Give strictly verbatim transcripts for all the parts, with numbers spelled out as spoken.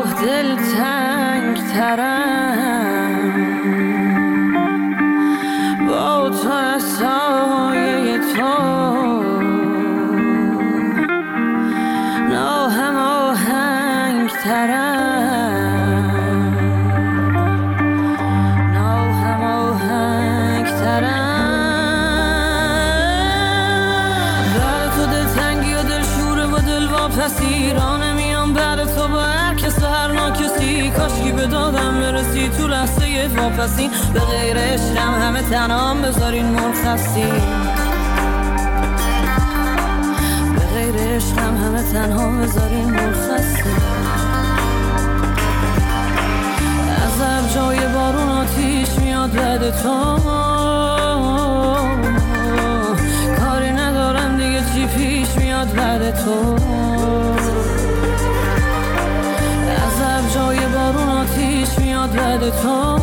گاه دل تنگ ترم با تو سایه تو ناهم آهنگ ترم ناهم آهنگ ترم بعد تو دل تنگی و دل شوره و دل واپسی رانه میام بعد تو با هر کس و هر ناکسی کاشکی به دادم برسی تو لحظه واپسین به غیر عشقم همه تنام بذارین مرخصی به غیر عشقم همه تنها بذارین مرخصی عذب جای بارون آتیش میاد بعد تو کاری ندارم دیگه چی پیش میاد بعد تو عذب جای بارون آتیش میاد بعد تو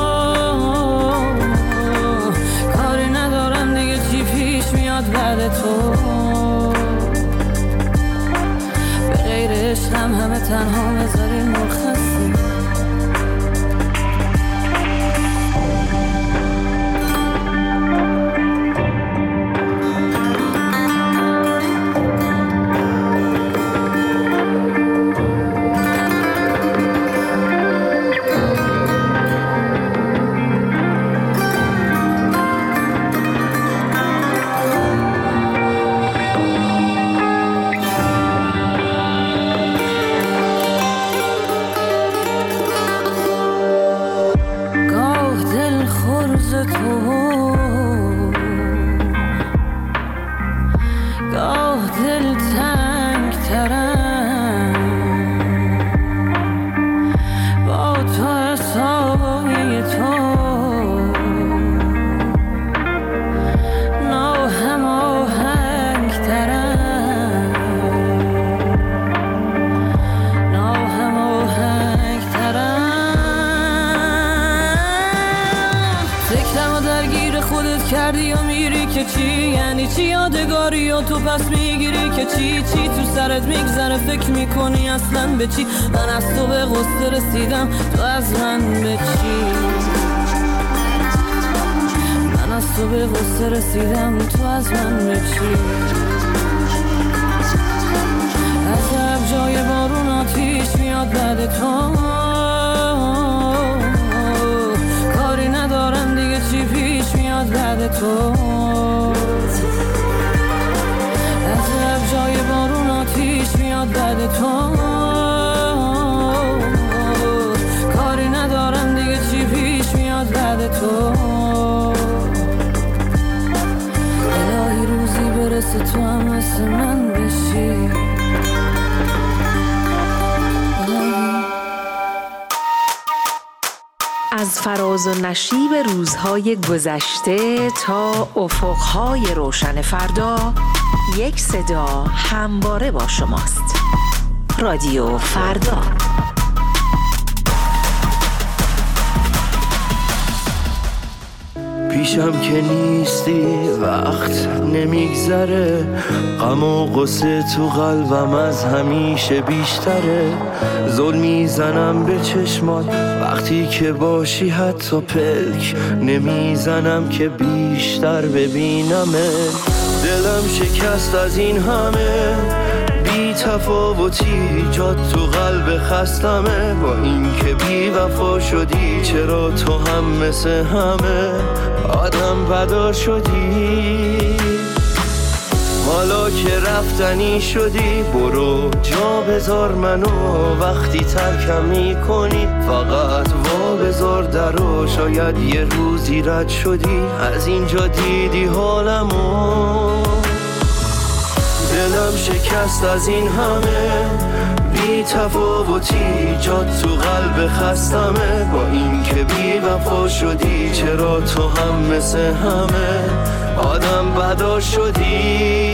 کاری ندارم دیگه چی پیش میاد بعد تو به غیر عشقم همه تنها بذارین مرخصی کردی و میری که چی یعنی چی یادگاری و تو پس میگیری که چی چی تو سرت میگذره فکر میکنی اصلا به چی من از تو به غصه رسیدم تو از من به چی من از تو به غصه رسیدم تو از من به چی عذب جای بارون آتیش میاد بعد تو کاری ندارم دیگه چی پیش میاد بعد تو عذب جای بارون آتیش میاد بعد تو کاری ندارم دیگه چی پیش میاد بعد تو الهی روزی برسه تو هم مثل من بشی از فراز و نشیب روزهای گذشته تا افقهای روشن فردا یک صدا همواره با شماست. رادیو فردا. پیشم که نیستی وقت نمیگذره غم و غصه تو قلبم از همیشه بیشتره زل میزنم به چشمات وقتی که باشی حتی پلک نمیزنم که بیشتر ببینمه دلم شکست از این همه بی تفاوتی جات تو قلب خستمه با این که بی وفا شدی چرا تو هم مثل همه آدم بدار شدی حالا که رفتنی شدی برو جا بذار منو وقتی ترکم میکنی فقط وا بذار درو شاید یه روزی رد شدی از اینجا دیدی حالمو دلم شکست از این همه بی تفاوتی جات تو قلب خستمه با این که بی وفا شدی چرا تو هم مثل همه آدم بدار شدی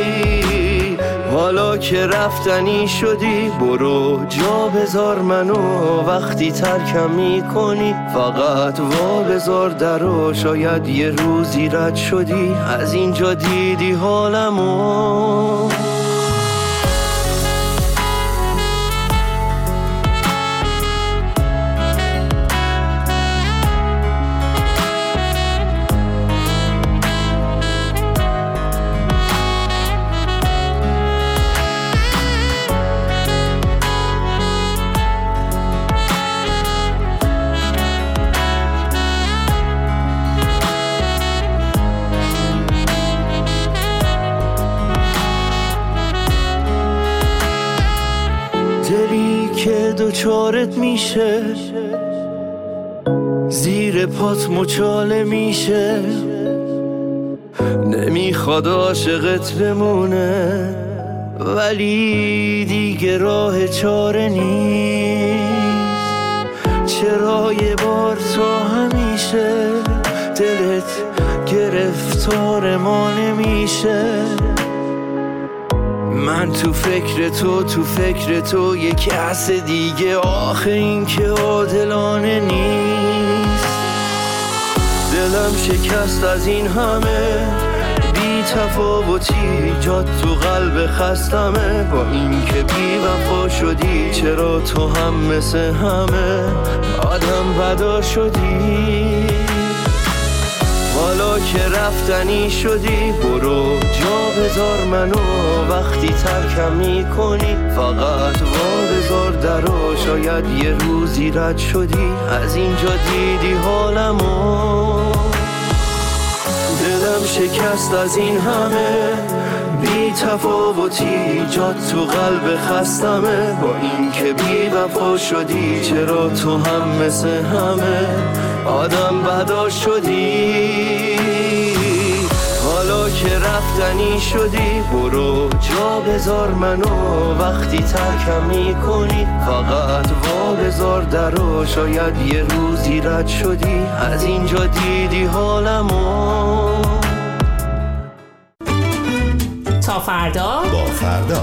حالا که رفتنی شدی برو جا بذار منو وقتی ترکم میکنی فقط وا بذار درو شاید یه روزی رد شدی از اینجا دیدی حالمو دچارت میشه، زیر پات مچاله میشه، نمیخواد عاشقت بمونه ولی دیگه راه چاره نیست. چرا یه بار تا همیشه دلت گرفتار ما نمیشه؟ من تو فکر تو تو فکر تو یه کس دیگه، آخه این که عادلانه نیست. دلم شکست از این همه بی تفاوتی، جات تو قلب خستمه. با این که بی وفا شدی، چرا تو هم مثل همه آدم بدا شدی؟ حالا که رفتنی شدی برو جا بذار منو، وقتی ترکم میکنی فقط وا بذار درو. شاید یه روزی رد شدی از اینجا دیدی حالمو. دلم شکست از این همه بی تفاوتی، جات تو قلب خستمه. با این که بی وفا شدی، چرا تو هم مثل همه آدم بدا شدی؟ حالا که رفتنی شدی برو جا بذار منو، وقتی ترکم میکنی فقط وا بذار درو. شاید یه روزی رد شدی از اینجا دیدی حالمو. تا فردا با فردا.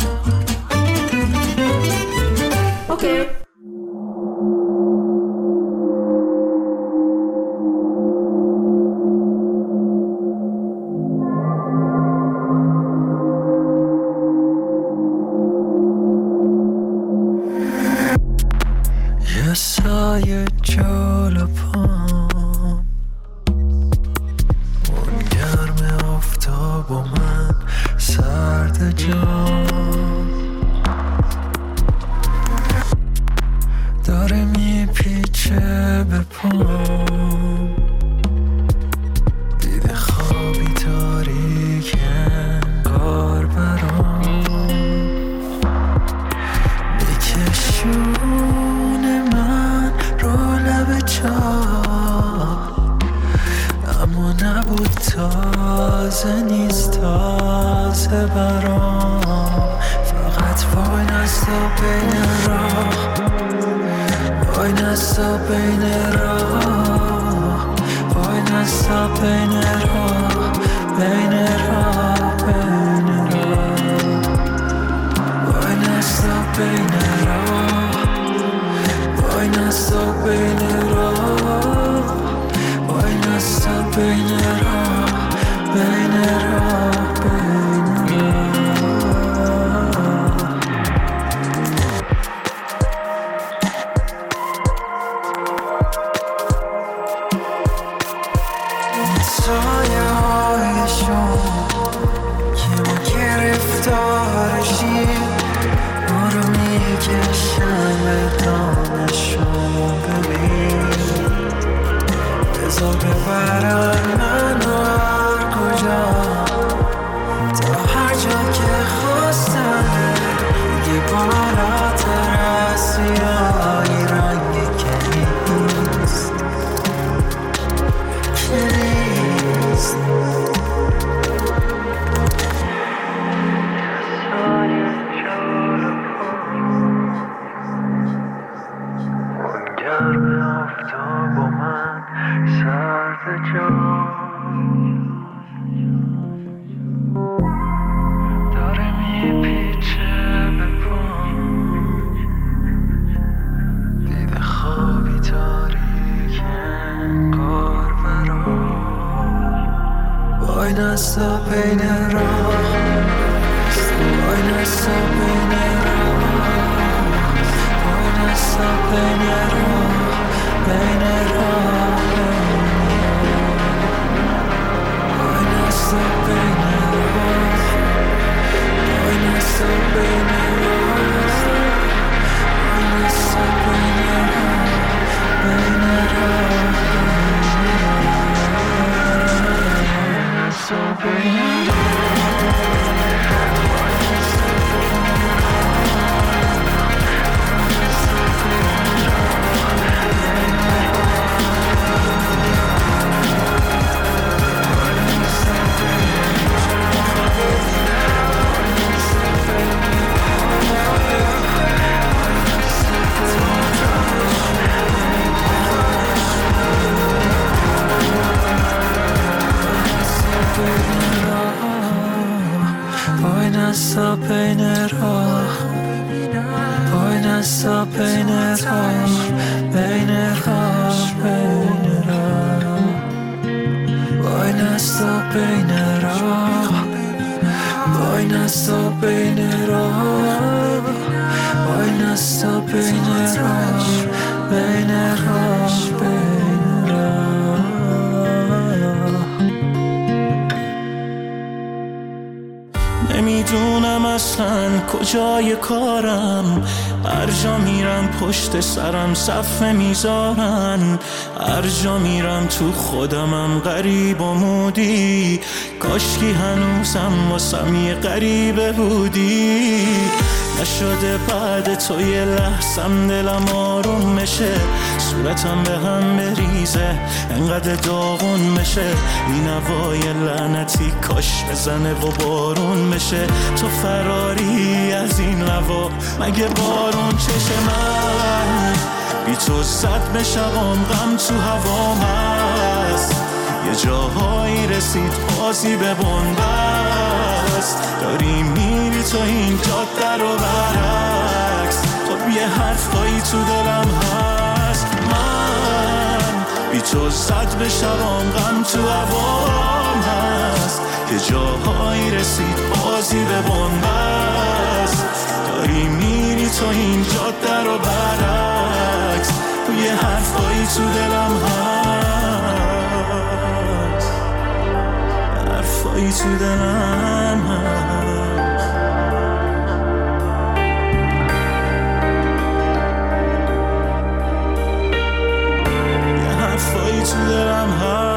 اوکی. یه سایه جلو پام، اون گرم آفتاب و من سرد جام، داره میپیچه به پام. دیده خوابی تاریک انگار برام میکشونه من رو لب چاه، اما نبود تازه نیست تازه برام. فقط وای نستا بین راه، وای نستا بین راه، وای نستا بین راه، بین راه، بین راه، وای نستا بین راه، وای نستا بین راه، وای نستا بین راه، بین راه، بین راه. سایه های شما که ما گرفتارشی، ما رو میکشن به دانشون. ببین بذار ببرن منو هر کجا، تا هر جا که خواستن. یه بالاتر از سیاهی رنگ کنیست کنیست. گرم آفتاب و من سرد جام، داره میپیچه به پام. دیده خوابی تاریک انگار برام. وای نستا بین راه، وای نستا بین راه، وای نستا بین راه، بین راه، وای نستا بین راه، وای نستا بین راه، وای نستا بین راه، بین راه، وای نستا بین راه. بین راه بین راه بین راه وای نستا بین راه وای نستا بین راه وای نستا بین راه بین راه بین راه نمیدونم اصلا کجای کارم هر جا میرم پشت سرم صفحه میذارن هر جا میرم تو خودمم غریب و مودی کاشکی هنوزم واسم یه غریبه بودی نشده بعد تو یه لحظم دلم آروم میشه صورتم به هم بریزه انقدر داغون میشه این هوای لعنتی کاش بزنه و بارون بشه تو فراری از این هوا مگه بارون چشه من بی تو زد به شبام غم تو هوام هست یه جاهایی رسید بازی به بنبست داری میری تو این جاده رو برعکس خب یه حرفایی تو دلم هست من بی تو زد به شبام غم تو هوام هست یه جاهایی رسید بازی به بنبست داری میری تو این جاده رو برعکس یه حرفایی تو دلم هست حرفایی تو دلم هست یه حرفایی تو دلم هست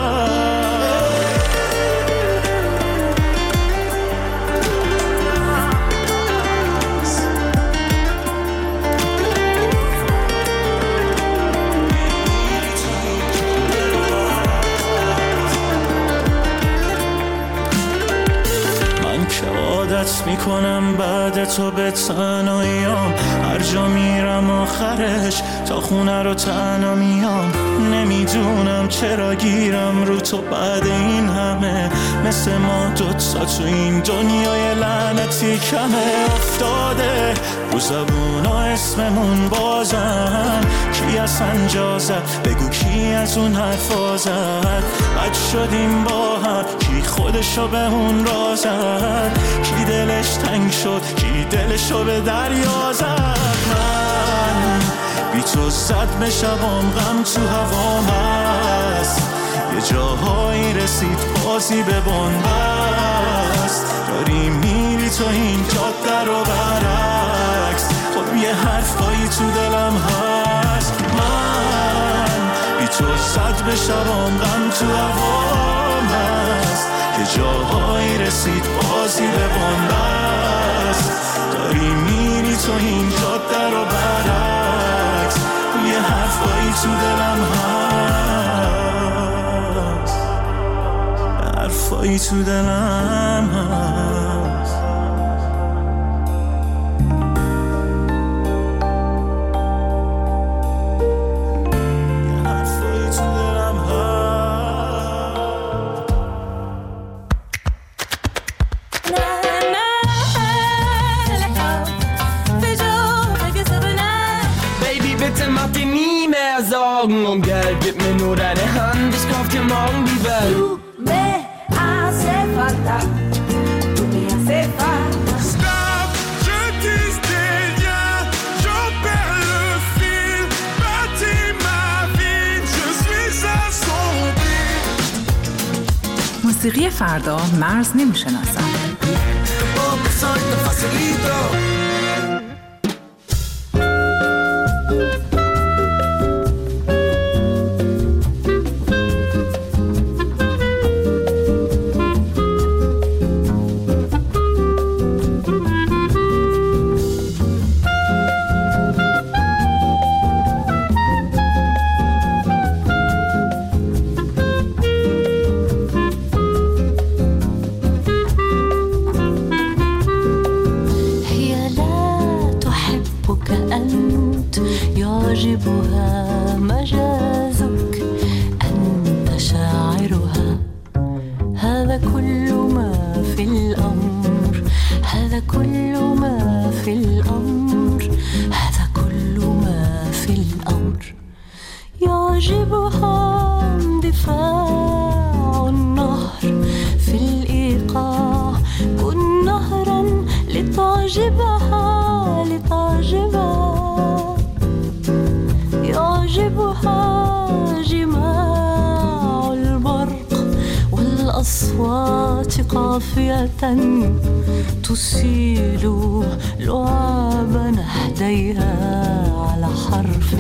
عادت میکنم بعد تو به تنهاییام هر جا میرم آخرش تا خونه رو تنها میام نمیدونم چرا گیرم رو تو بعد این همه مثل ما دوتا تو این دنیای لعنتی کمه افتاده رو زبونا اسممون بازن کی از انجا زد بگو کی از اون حرفا زد بد شدیم با هم کی خودشو به اون را زد کی دلش تنگ شد کی دلشو به دریا زد من بی تو زد به شبام غم تو هوام هست یه جاهایی رسید بازی به بنبست داری میری تو این جاده رو برعکس خب یه حرفایی تو دلم هست من بی تو زد به شبام غم تو هوام هست یه جاهایی رسید بازی به بنبست داری میری تو این جاده رو برعکس یه حرفایی تو دلم هست حرفایی تو دلم هست یه حرفایی تو دلم Mach dir nie mehr Sorgen um Geld, gib mir nur deine Hand, ich kauf dir morgen die Welt. Tu me hace falta, tu me hace falta. Stop, je tisse des liens, j'en perds le fil, bâtis ma vie, je suis assombri. موسیقی فردا مرز نمیشناسن. Poco soy tan facilito. يعجبها مجازك أنت شاعرها هذا كل ما في الأمر هذا كل ما في الأمر هذا كل يعجبها اندفاع النهر في الإيقاع. كن نهرا لتعجبها لتعجبها. يعجبها جماع البرق والأصوات قافية تسيل لعاب نهديها على حرف.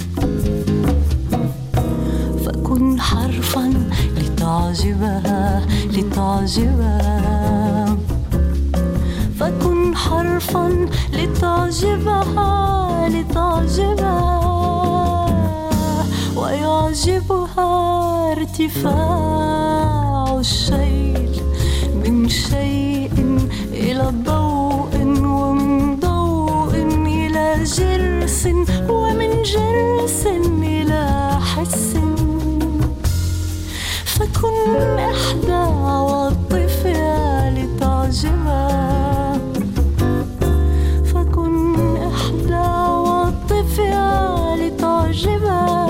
فكن حرفا لتعجبها لتعجبها. فكن حرفا لتعجبها لتعجبها. ويعجبها ارتفاع الشيل من شيء إلى ضوء ومن ضوء إلى جرس ومن جرس إلى حس. فكن إحدى عواطفها لتعجبها. فكن إحدى عواطفها لتعجبها.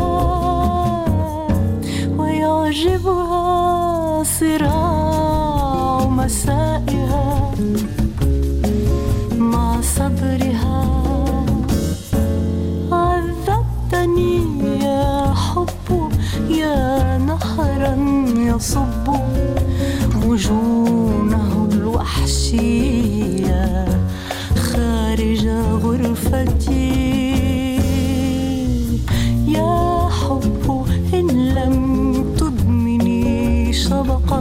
ويعجبها صراع مسائها مع صبرها. عذبتني يا حب يا نهرا يصب مجونه الوحشية خارج غرفتي. يا حب إن لم تدمني شبقا.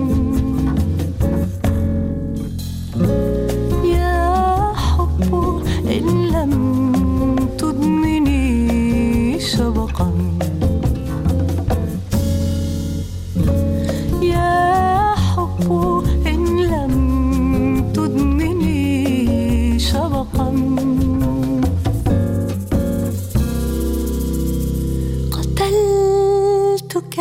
يا حب إن لم تدمني شبقا. يا حب إن لم تدمني شبقا. قتلتك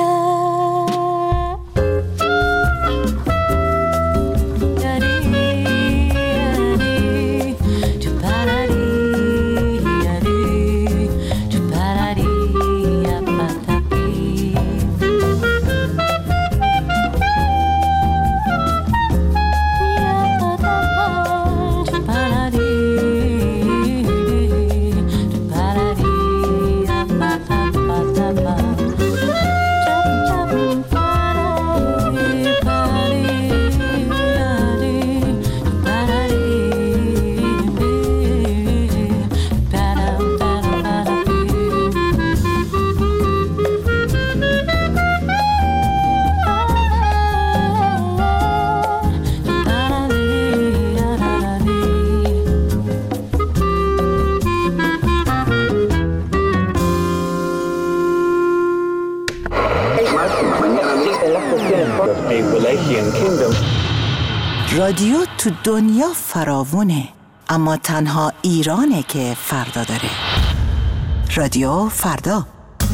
رادیو تو دنیا فراوونه، اما تنها ایرانه که فردا داره. رادیو فردا.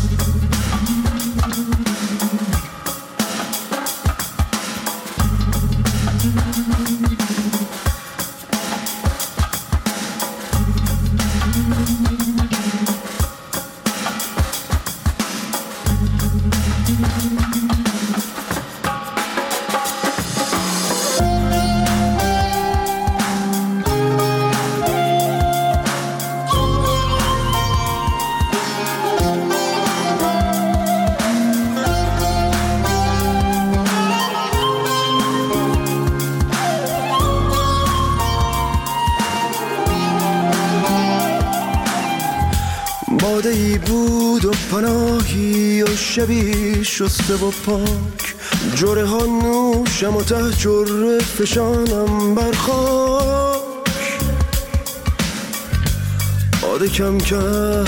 باده‌ای بود و پناهی و شبی شسته و پاک. جره ها نوشم و ته جره فشانم بر خاک. باده کم کرد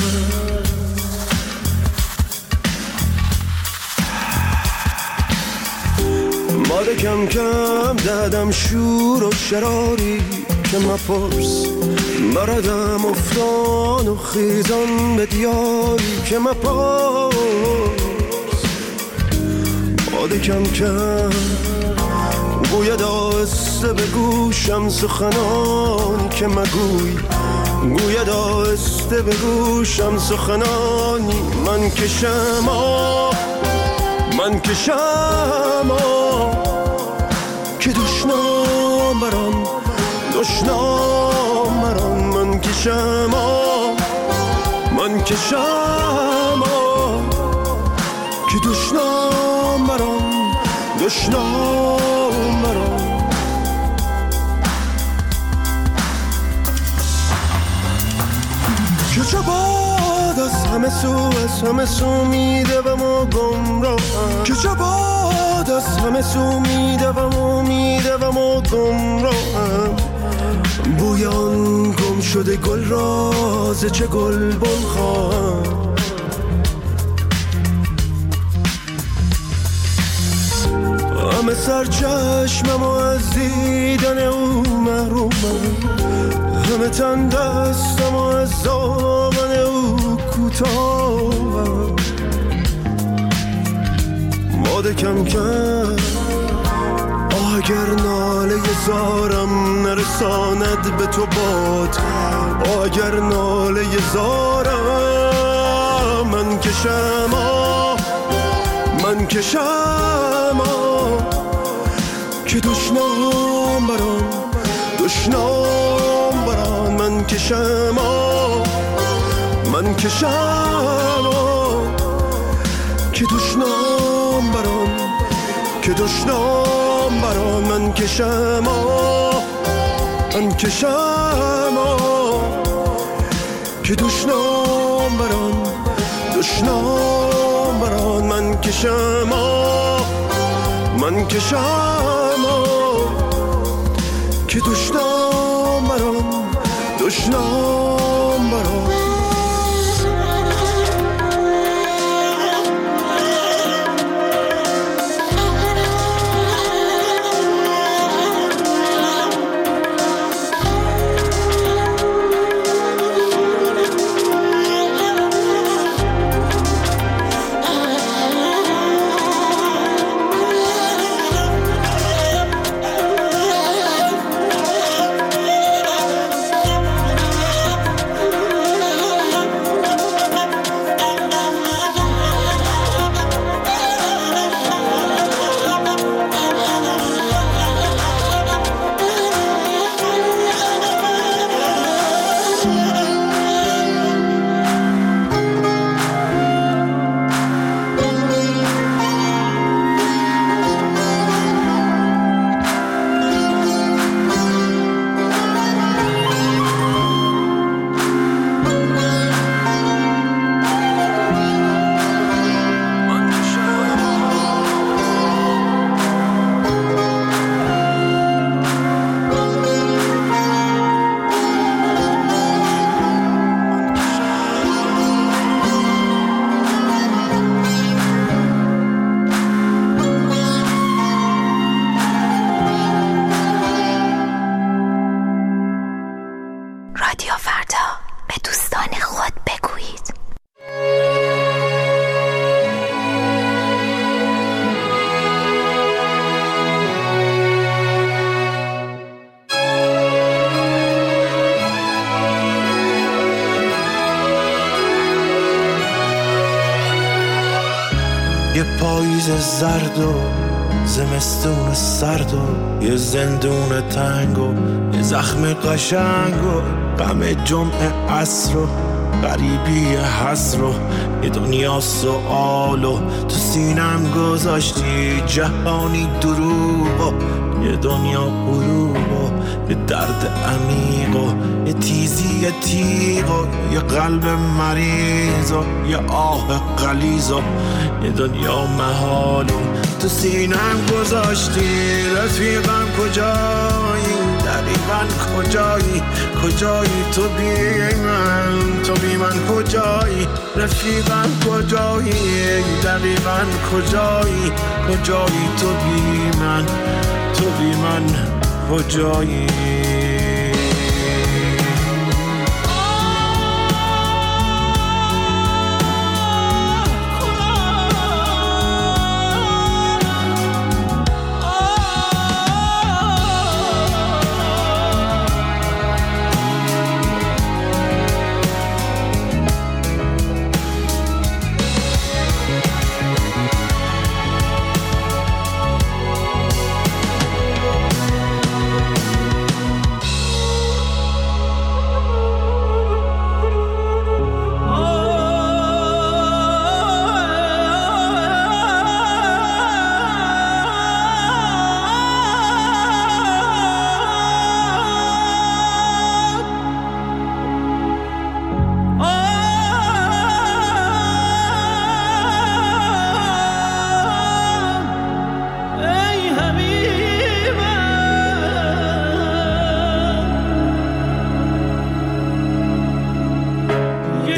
باده کم کم دادم شور و شراری که مپرس. بردم افتان و خیزان به دیاری که مپرس. باده کم کم گوید آسته به گوشم سخنانی که مگوی. گوید آهسته به گوشم سخنانی من که شما من که شما که دشنام برام دشنام برام من که شما من که شما که دشنام برام دشنام برام که چه باد از همه سو از همه سو میدوم و گمراهم که چه باد از همه سو میدوم و میدوم و گمراهم بویان گم شده گل راز چه گل بن خواهم همه سر چشمم و از دیدن او محرومم همه تن دستم و از دامن او کوتاهم ماده کم کرد آه اگر ناله زارم نرساند به تو باد آه اگر ناله زارم من که شما من که شما که دشنام برام دشنام برام من که شما من که شما که دشنام برام که دشنام برام من که شما من که شما که دشنام برام دشنام برام من که شما من که شما که دشنام برام دشنام برام یه پاییز زرد و زمستون سرد و یه زندون تنگ و یه زخم قشنگ و غم جمعه عصر و غریبی حسر و یه دنیا سؤال و تو سینم گذاشتی جهانی دروغ و یه دنیا غروب و یه درد عمیق و یه تیزی یه تیغ و یه قلب مریض و یه آه غلیظ و یه دنیا محال و تو سینم گذاشتی. رفیقم کجایی؟ دقیقاً کجایی؟ کجایی تو بی من؟ تو بی من کجایی؟ رفیقم کجایی؟ دقیقاً کجایی؟ کجایی تو بی من؟ تو بی من کجایی؟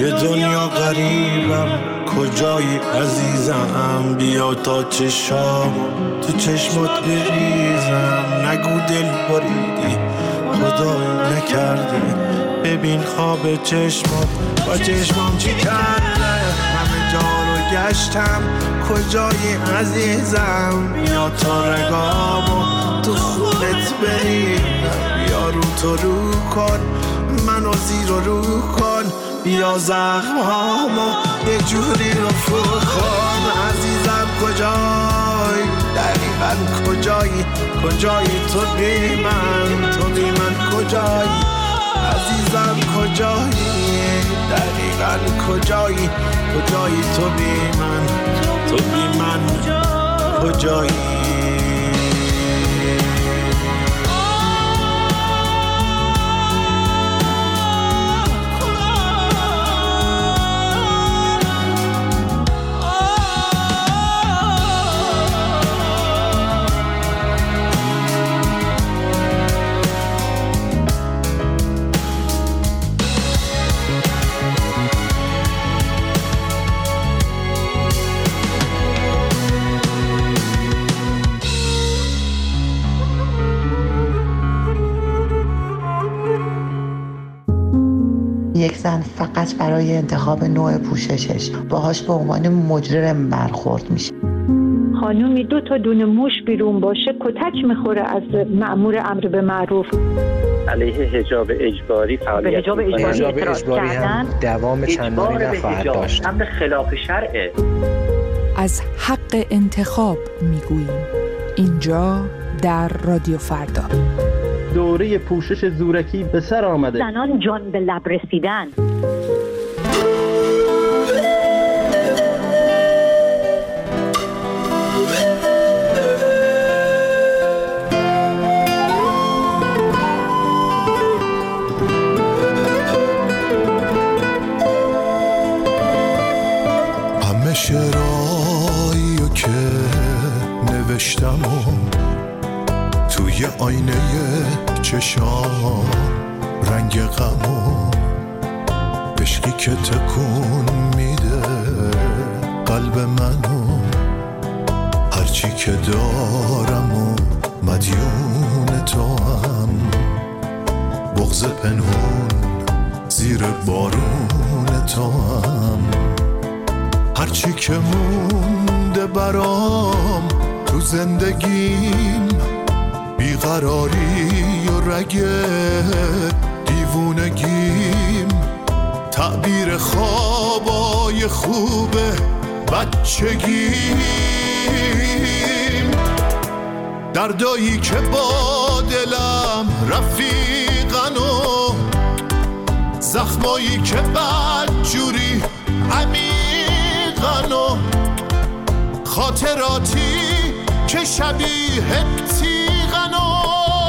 یه دنیا غریبم کجایی عزیزم، بیا تا چشام تو چشمات بریزم. نگو دل بریدی خدای نکرده، ببین خواب چشمات با چشمام چی کرده. همه جا رو گشتم کجایی عزیزم، بیا تا رگامو تو خونت بریدم. بیا رو تو رو کن منو زیر و رو کن، بیا زخمامو یه جوری رفو کن. عزیزم کجایی دقیقا کجایی، کجایی تو بی من، تو بی من کجایی. عزیزم کجایی دقیقا کجایی، کجایی تو بی من، تو بی من کجایی. یک زن فقط برای انتخاب نوع پوششش باهاش به عنوان مجرم برخورد میشه. خانومی دو تا دونه موش بیرون باشه کتک میخوره از مأمور امر به معروف. علیه حجاب اجباری فعالیت حجاب اجباری, حجاب اجباری هم دوام چندانی نخواهد داشت. امر خلاف شرعه. از حق انتخاب میگوییم اینجا در رادیو فردا. دوره پوشش زورکی به سر آمده. زنان جان به لب رسیدن. همه شعرهایی که نوشتم و توی آینه چشام رنگ غم و عشقی که تکون میده قلب منو، هرچی که دارم و مدیون تو هم، بغض پنهون زیر بارون تو هم، هرچی که مونده برام تو زندگیم، بیقراری و رگ دیوونگیم، تعبیر خوابای خوب بچگیم، دردایی که با دلم رفیقن و زخمایی که بدجوری عمیقن و خاطراتی که شبیه تیغن و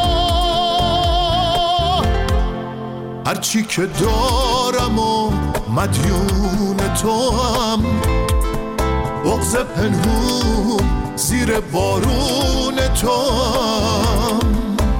هرچی که دارم و مدیون تو هم، بغض پنهون زیر بارون تو هم.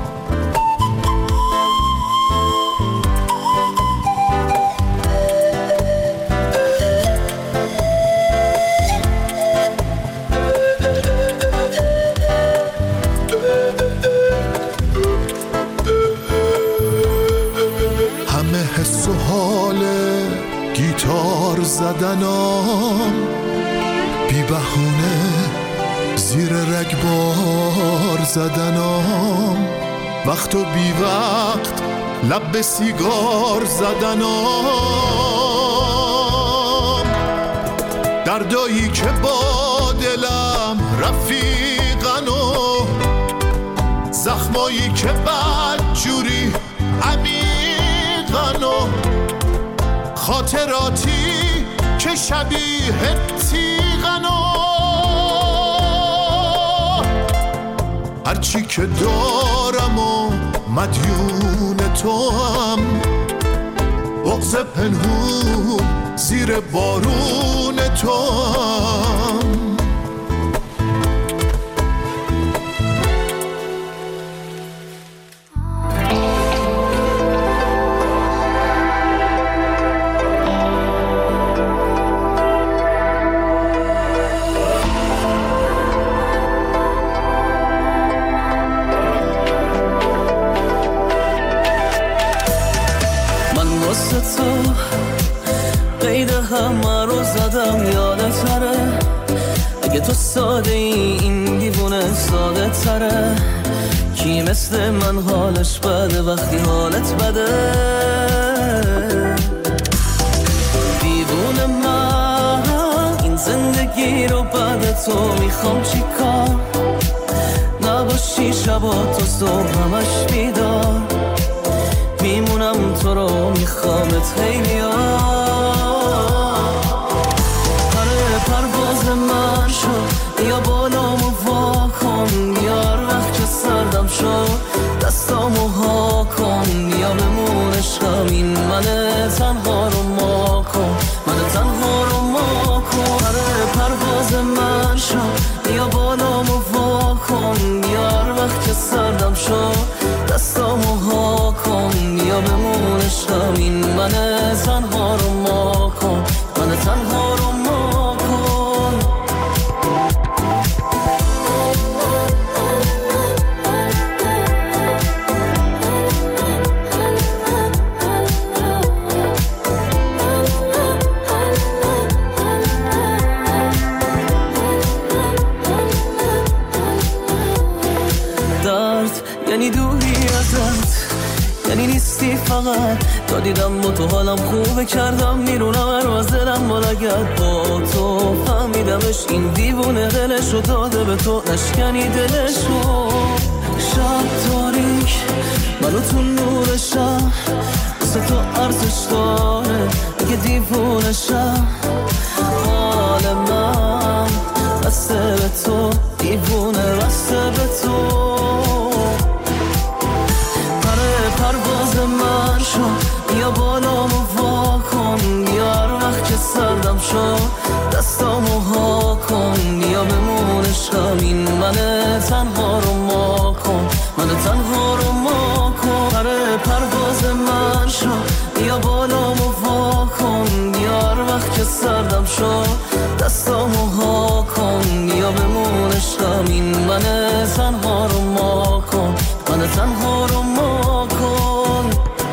حس و حال گیتار زدنام، بی بهونه زیر رگبار زدنام، وقت و بی وقت لب به سیگار زدنام، دردایی که با دلم رفیقن و زخمایی که بدجوری عمیقن و خاطراتی که شبیه تیغن و هرچی که دارم و مدیون تو هم، بغض پنهون زیر بارون تو هم. همه رو زدم یادتره اگه تو ساده ای این دیوونه ساده تره کی مثل من حالش بده وقتی حالت بده دیوونه من این زندگی رو بعد تو میخوام چی کار نباشی شبا تو صبح همش بیدار میمونم تو رو میخوامت خیلی آره پرواز من شد یا بالامو وا کن یار وقت که سردم شد دستامو ها کن یا بمون عشقم این من تنها رو ما کن من تنها رو ما کن آره پرواز من شد یا بالامو وا کن یار وقت که سردم شد دستامو ها کن یا بمون عشقم این من تنها رو ما کن من تنها رو ما کن درد یعنی دوری ازت یعنی نیستی فقط تا دیدم با تو حالم خوبه کردم میرونم هر از دلم بلگت با تو فهمیدمش این دیوونه دلشو داده به تو نشکنی دلشو شب تاریک منو تو نورشم واسه تو ارزش داره اگه دیوونشم حال من بسته به تو دیوونه بسته به تو پرواز من شد یا بالامو وا کن یار وقت که سردم شد دستامو ها کن یا بمون عشقم این من تنها رو ما کن من تنها رو ما کن آره پرواز من شد یا بالامو وا کن یار وقت که سردم شد دستامو ها کن یا بمون عشقم این من تنها رو ما کن من تنها رو ما کن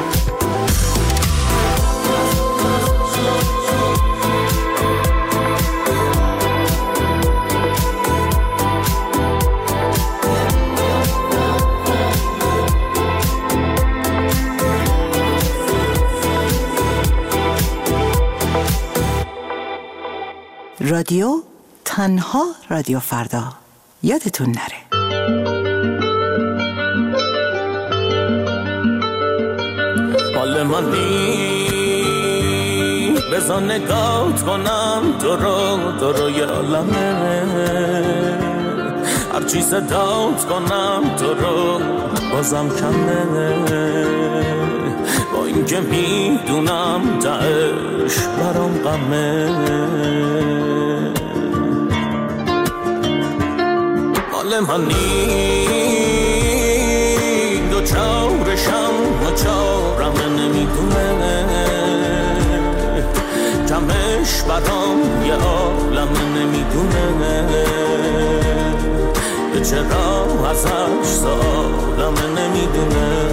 رادیو تنها رادیو فردا یادتون نره حال من نی بزن نگات کنم تو رو تو رو یه عالمه هرچی صدات کنم تو رو بازم کمه با این که میدونم تهش برام غمه حال من نی دو چارشم و چارم نمیدونه کمش برام یه عالم نمیدونه به چرا ازش سالم نمیدونه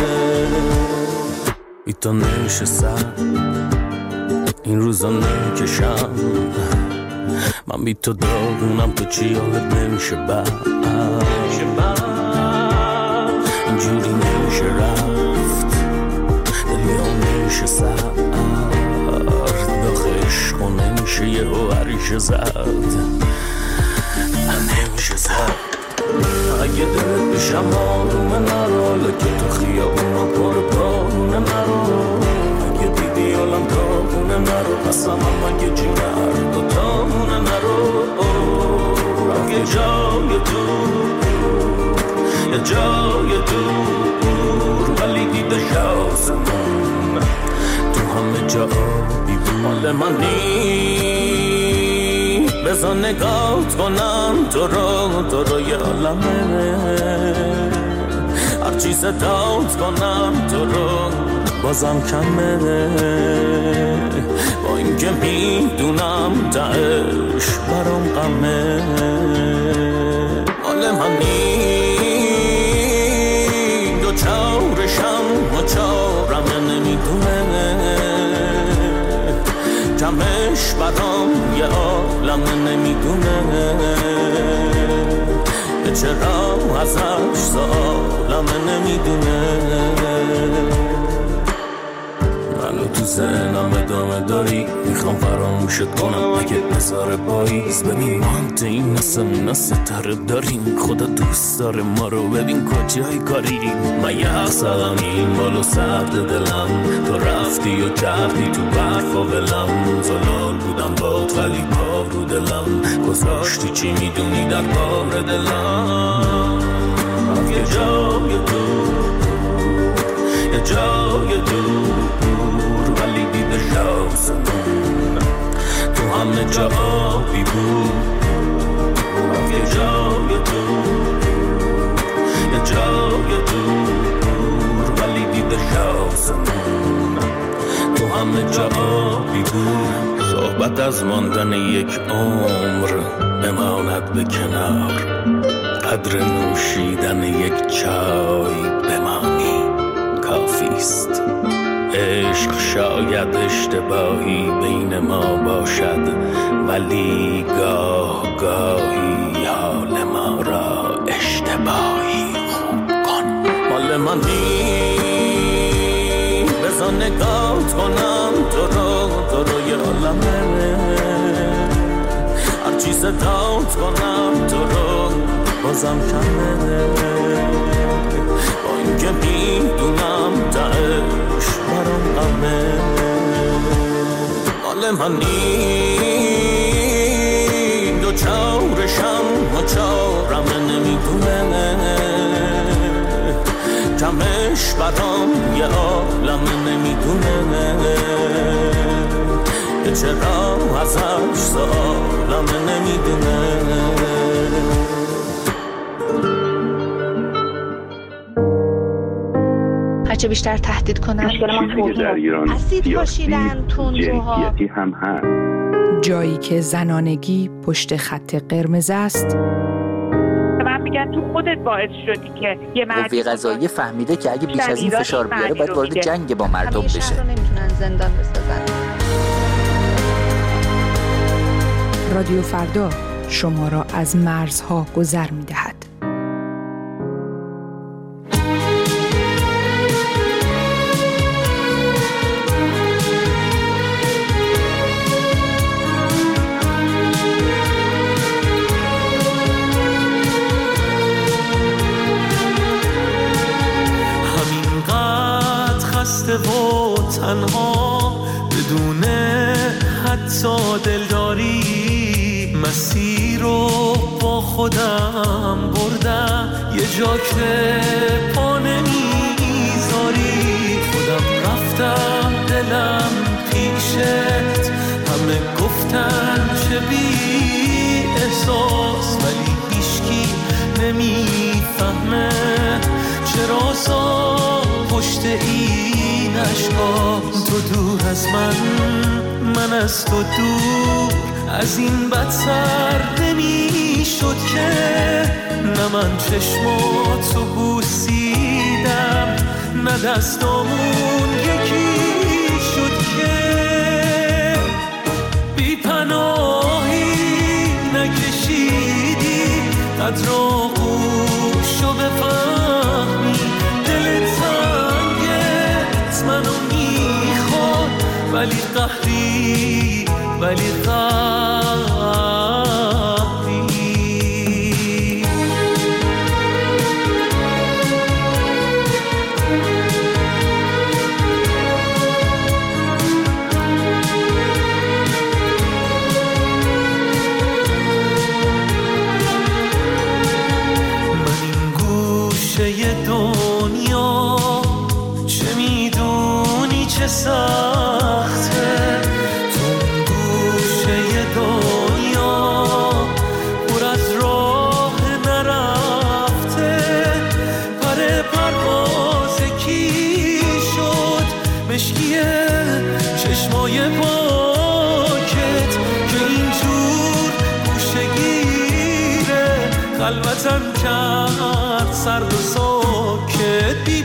ای تو نشستم این روزا نکشم من بی تو داغونم تو چی حالت نمیشه بعد اینجوری نمیشه رفت دلی ها نمیشه سرد داخل عشق و نمیشه یه هوریشه زد نمیشه زد اگه دلت بشم آرومه نرو لکه تو خیابونا پر پارونه نرو اگه دیدی حالم داغونه نرو قسم هم اگه جیگر دوتامونه نرو اگه جای دور یه جای دور ولی دیده شاسمون تو همه جا آبی بود حال من نی بزن نگات کنم تو رو تو رو یه عالمه هرچی صدات کنم تو رو بازم کمه با این که میدونم تهش برام غمه حال من نی دو چارشم و چارم نمیدونه کمه کمش برام یه عالمه نمیدونه که چرا ازش سالمه نمیدونه منو تو ذهنم ادامه داری میخوام فراموشت کنم اگه بذاره پاییز ببین ما هم تو این نسمون ستاره داریم خدا دوست داره ما رو ببین کجای کاریم من یه اقصدم این بالو سرد دلم تو رفتی و کردی تو برف و ولم زلال بودم باد ولی پا رو دلم گذاشتی چی میدونی در بار دلم یه جای دور یه جای دور ولی دیده شاسمون تو همه جا آبی بود یه جای دور یه جای دور ولی دیده شاسمون تو همه جا آبی بود صحبت از ماندن یک عمر بماند به کنار قدر نوشیدن یک چای بمانی کافیست عشق شاید اشتباهی بین ما باشد ولی گاه گاهی حال ما را اشتباهی خوب کن مال منی بذار نگات کنم تو رو تو رو یه عالمه هرچی صدات کنم تو رو بازم کمه با این که میدونم تهش برام غمه مال منی دو چارشم و چارمه نمیدونه کمش برام یه عالمه نمیدونه که چرا ازش سالمه نمیدونه هرچه بیشتر تهدید کنن چیزی در ایران سیاسی جنسیتی هم هست جایی که زنانگی پشت خط قرمز است من میگم تو خودت باعث شدی که یه مرد قوه قضاییه فهمیده که اگه بیش از این فشار بیاره باید وارد جنگ با مردم بشه همیشه رو نمیتونن زندان بسازن رادیو فردا شما را از مرزها گذر می‌دهد. همینقدر خسته و تنها بدون حتی دلداری مسیر رو با خودم بردم یه جا که پا نمیذاری خودم رفتم دلم پیشت همه گفتن چه بی احساس ولی هیچکی نمیفهمه چرا سا پشت این اشکا تو دور از من من از تو دور از این بدتر نمی شد که نه من چشماتو بوسیدم نه دستامون یکی شد که بی پناهی نکشیدی قدر آغوشو بفهمی دل تنگت منو میخواد ولی قهری ولی قهری من این گوشه دنیا چه میدونی چه سخته چشمای پاکت که اینجور گوشگیره خلوتم کرد سرد و ساکت بی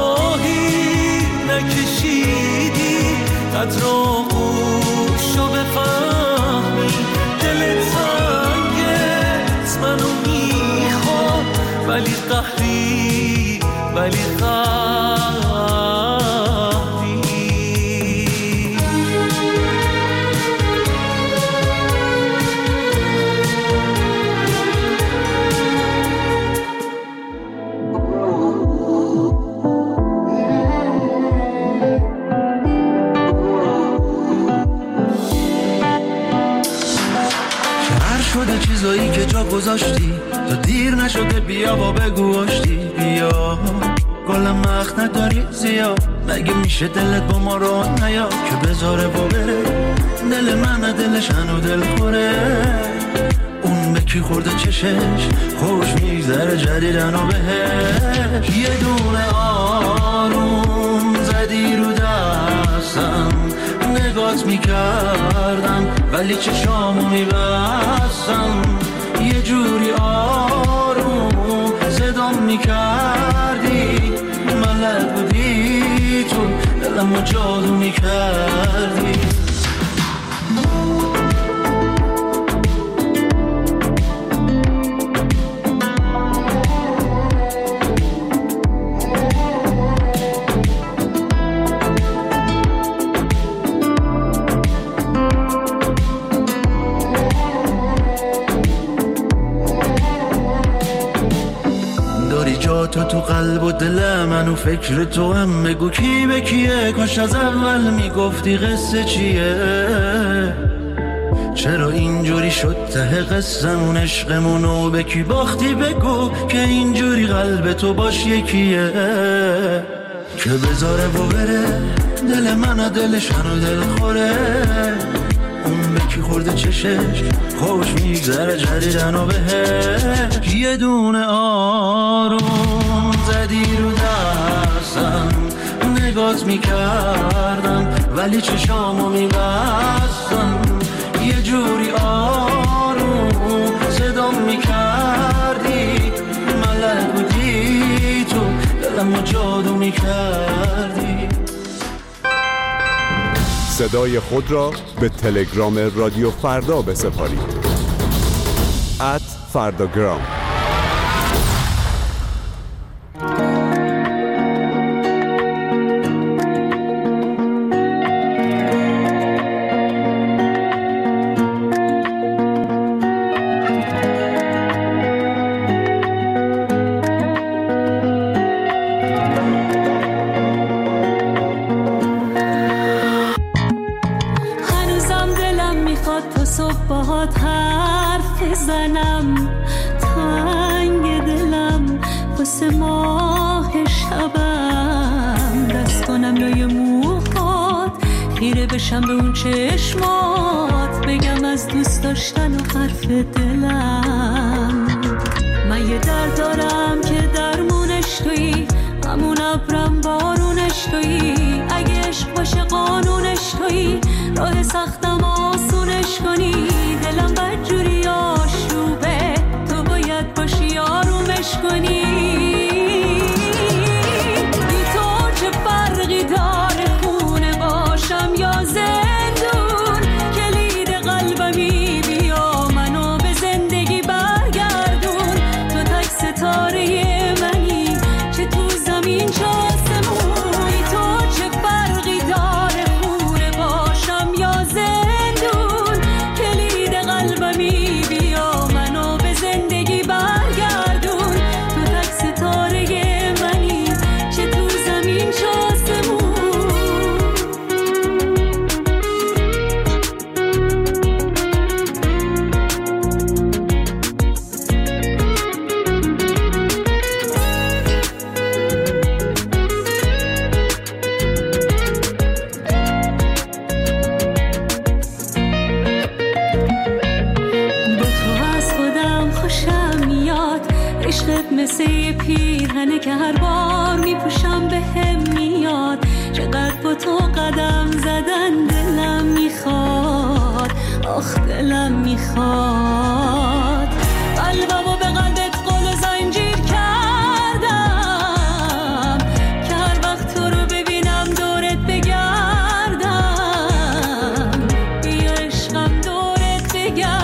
پناهی نکشیدی قدر آغوشو شده چیزایی که جا گذاشتی تا دیر نشده بیا با بگو آشتی بیا گلم مخت نداری زیاد مگه میشه دلت با ما رو نیا که بذاره و بره دل من دلش هنو دل خوره اون به کی خورده چشش خوش میگذره جدیدن و بهش یه دونه آروم زدی رو دستم نگات میکردم ولی چشامو میبستم یه جوری آروم صدام میکردی ملک بودی تو دلمو جادو میکردی تو تو قلب و دل من و فکر تو هم بگو کی به کیه کاش از اول میگفتی قصه چیه چرا اینجوری شد ته قصمون عشقمونو به کی باختی بگو که اینجوری قلب تو باش یکیه که بذاره و بره دل من دلش هنو دل خوره اون به کی خورده چشش خوش میگذره جدیدن و بهش یه دونه آروم زدی رو دستم نگات میکردم ولی چشامو میبستم یه جوری آروم صدام میکردی ملک بودی تو دلمو جادو میکردی صدای خود را به تلگرام رادیو فردا بسپارید ات فرداگرام. بشم به اون چشمات بگم از دوست داشتن و حرف دلم من یه درد دارم که درمونش تویی همون ابرم بارونش تویی اگه عشق باشه قانونش تویی راه سختم آسونش کنی دلم بدجوری آشوبه تو باید باشی آرومش کنی بی تو چه فرقی داره خونه باشم یا زندون کلید قلبمی بیا منو به زندگی برگردون تو تک ستاره منی چه تو زمین چه آسمونی تو چه فرقی داره خونه باشم یا زندون کلید قلبمی بیا منو به زندگی برگردون تو تک ستاره منی چه تو زمین چه آسمون مثل یه پیرهنه که هر بار میپوشم به هم میاد چقدر با تو قدم زدن دلم میخواد آخ دلم میخواد قلبمو به قلبت قل زنجیر کردم که هر وقت تو رو ببینم دورت بگردم بیا عشقم دورت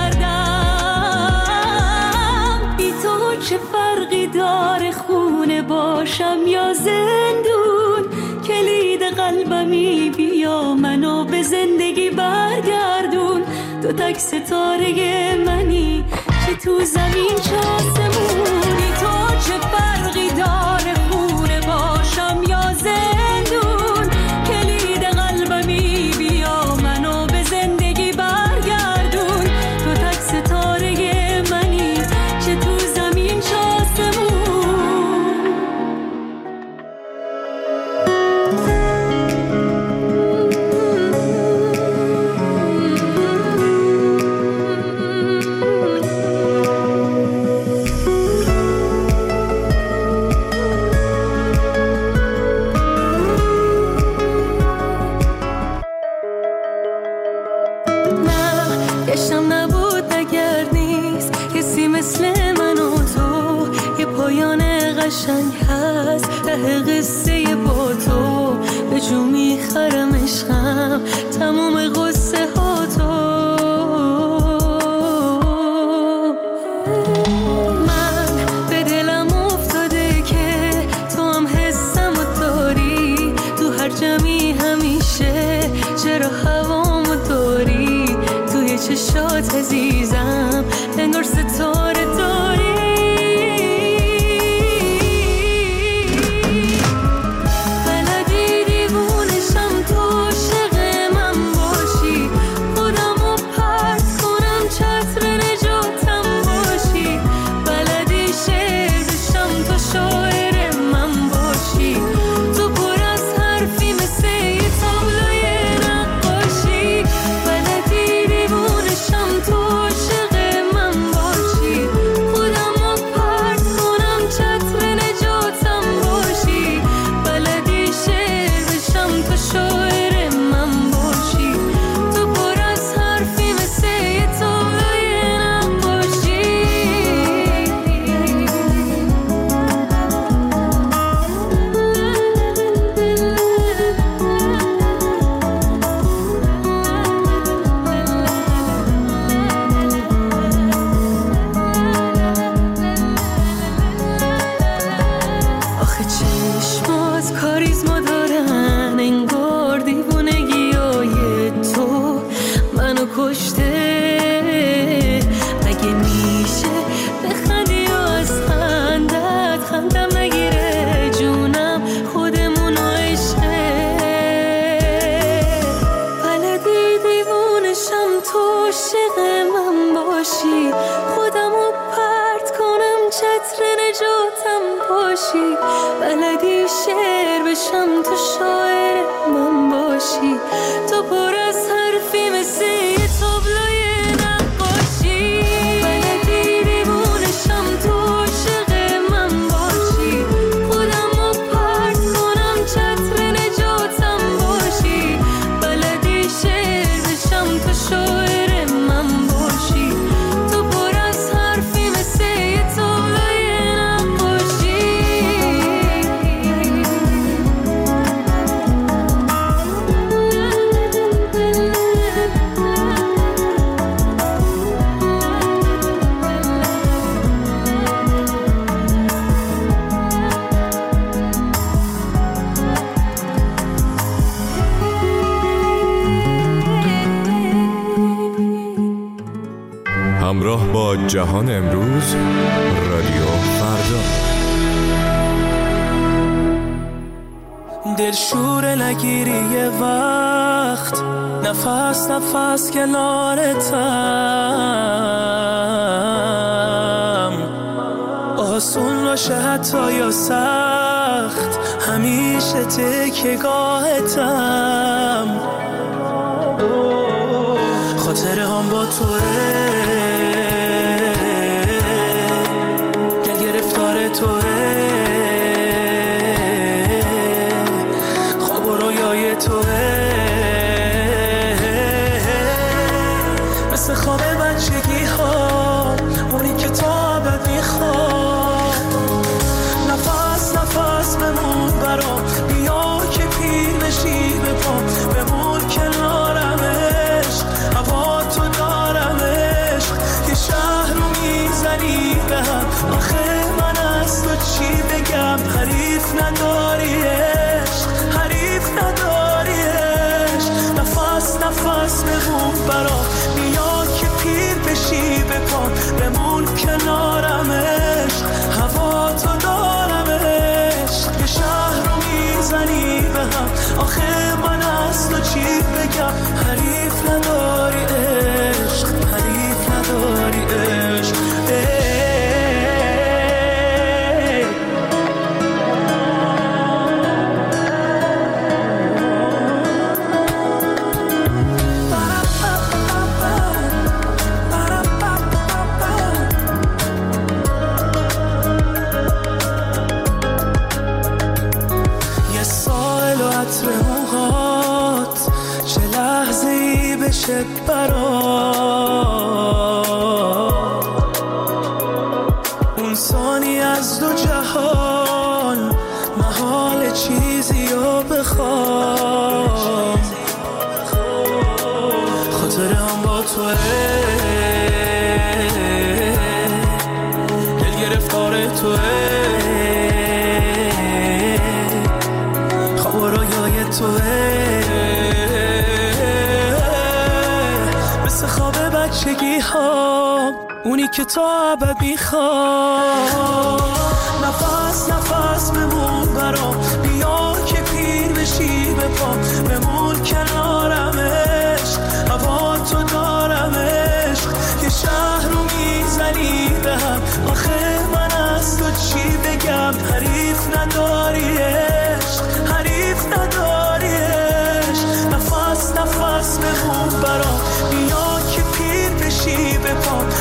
بگردم بی تو چه فرقی داره خونه باشم یا زندون کلید قلبمی بیا منو به زندگی برگردون تو تک ستاره منی چه تو زمین چه آسمونی تو چه فرقی داره خونه باشم یا زندون کلید قلبمی بیا منو به زندگی برگردون تو تک ستاره گشتم نبود نگرد نیست کسی مثل من و تو، یه پایان قشنگ هست ته قصه با تو، به جو میخرم عشقم تموم قصه ها تو. من به دلم افتاده که تو هم حسم و داری، تو هر جمعی همیشه چرا هوامو داری، توی چشات عزیزم انگار ستاره داری. همراه با جهان امروز، رادیو فردا. دلشور نگیری یه وقت، نفس نفس کنارتم، آسون باشه حتی یا سخت، همیشه تکیه‌گاهتم، خاطره هم با توه، دل گرفتار توه، خواب و رویای توه، مثل خواب بچگی ها، اونی که تا ابد میخواد، نفس نفس بمون برام، بیا که پیر بشی به پام، بمون کنارمش، هوا تو دارمش، یه شهر رو میزنی به هم، آخه من از تو چی بگم، حریف نداریش، حریف نداریش، نفس نفس بمون برام، بیا که پیر بشی به پام، دل گرفتار توه، خواب و رویای توه، مثل خواب بچگی ها، اونی که تا ابد میخوام. نفس نفس بمون برام، بیا که پیر بشی به پام، بمون کنارمش، هوا تو دارمش، یه شهر رو میزنی به هم، آخه من از تو چی بگم، حریف نداریش، حریف نداریش. نفس نفس بمون برام، بیا که پیر بشی به پام،